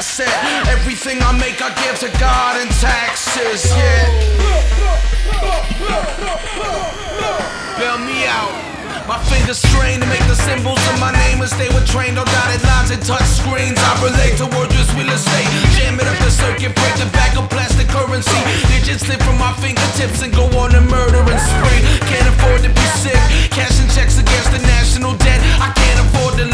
asset. Everything I make I give to God in taxes, yeah. Bail me out. My fingers strain to make the symbols of my name as they were trained on dotted lines and touch screens. I relate to worthless real estate. Jam it up the circuit, break the back of plastic currency. Digits slip from my fingertips and go on a murdering spree. Can't afford to be sick. Cash